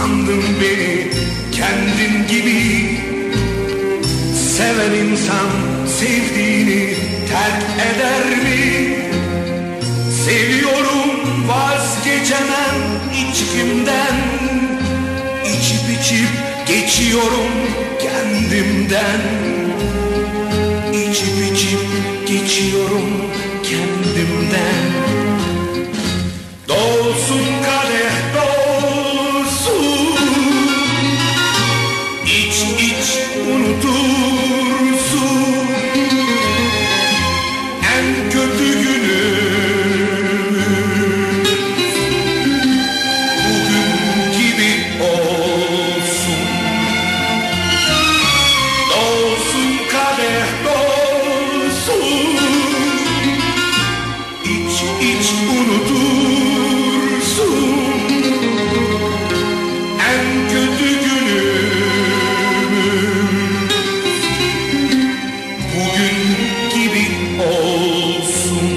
sandın beni kendin gibi. Seven insan sevdiğini terk eder mi? Seviyorum, vazgeçemem içkimden. İçip içip geçiyorum kendimden. İçip içip geçiyorum kendimden. Dolsun kadeh dolsun, İç iç unutursun en kötü günü. Bugün gibi olsun. Dolsun kadeh dolsun, İç iç unutursun en kötü günü. Bugün gibi olsun.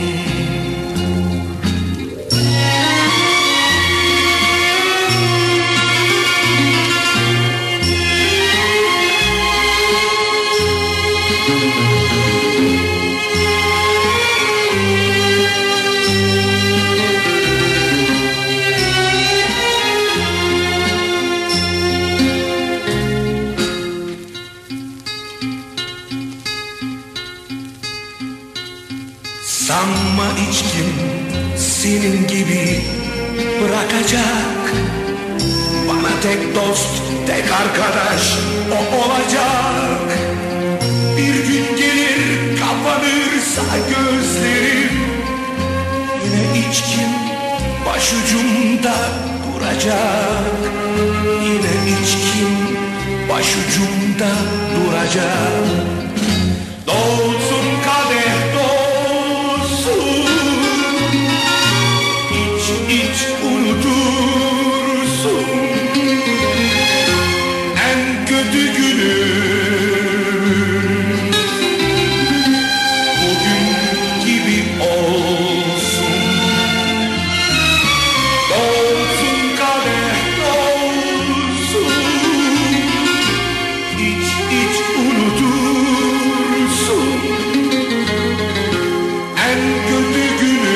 Sanma içkim senin gibi bırakacak. Bana tek dost, tek arkadaş o olacak. Bir gün gelir kapanırsa gözlerim, yine içkim başucumda duracak. Yine içkim başucumda duracak. Dolsun kadeh dolsun, İç iç unutursun en kötü günü. Bugün gibi olsun. Dolsun kadeh dolsun, İç iç unutursun en kötü günü.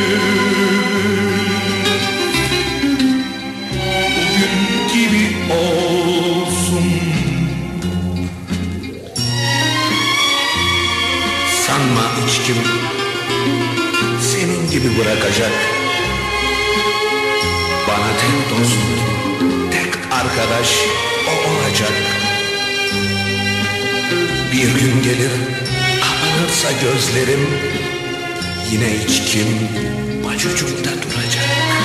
Bugün gibi olsun. Sanma içkim senin gibi bırakacak. Bana tek dost, tek arkadaş o olacak. Bir gün gelir kapanırsa gözlerim, yine içkim başucumda duracak.